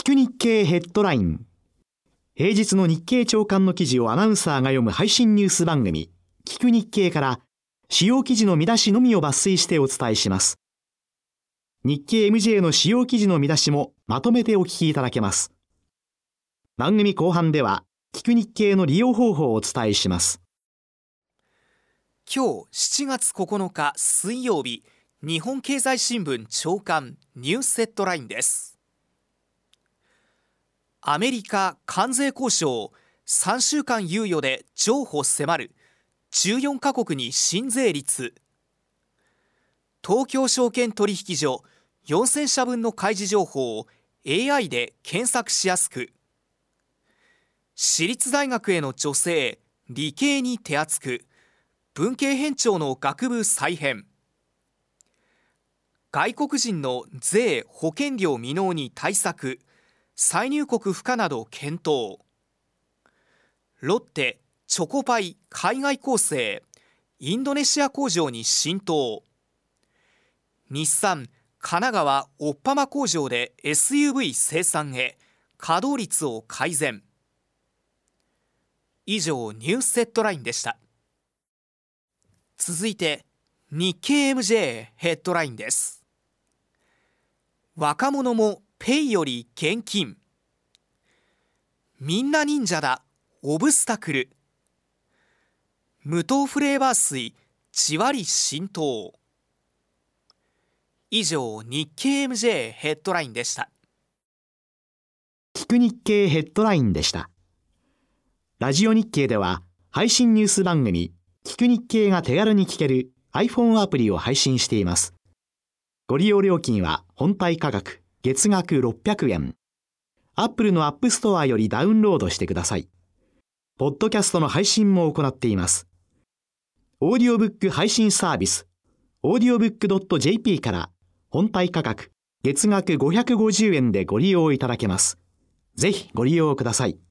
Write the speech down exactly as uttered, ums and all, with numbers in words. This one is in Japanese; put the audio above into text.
く日経ヘッドライン。平日の日経朝刊の記事をアナウンサーが読む配信ニュース番組、聞く日経から主要記事の見出しのみを抜粋してお伝えします。日経 エムジェー の主要記事の見出しもまとめてお聞きいただけます。番組後半では、聞く日経の利用方法をお伝えします。 今日しちがつここのか水曜日、日本経済新聞朝刊ニュースヘッドラインです。アメリカ関税交渉さんしゅうかん猶予で譲歩迫る、じゅうよんカ国に新税率。東京証券取引所よんせんしゃぶんの開示情報を エーアイ で検索しやすく。私立大学への助成、理系に手厚く、文系偏重の学部再編。外国人の税・保険料未納に対策、再入国不可など検討。ロッテ、チョコパイ海外構成、インドネシア工場に浸透。日産、神奈川オッパマ工場で エスユーブイ 生産へ、稼働率を改善。以上、ニュースヘッドラインでした。続いて、日経 エムジェー ヘッドラインです。若者もペイより現金。みんな忍者だ、オブスタクル。無糖フレーバー水、じわり浸透。以上、日経 エムジェー ヘッドラインでした。 聞く日経ヘッドラインでした。ラジオ日経では配信ニュース番組、聞く日経が手軽に聞ける iPhone アプリを配信しています。ご利用料金は本体価格月額ろっぴゃくえん。Apple の App Store よりダウンロードしてください。ポッドキャストの配信も行っています。オーディオブック配信サービス、オーディオブックドットジェーピー から本体価格月額ごひゃくごじゅうえんでご利用いただけます。ぜひご利用ください。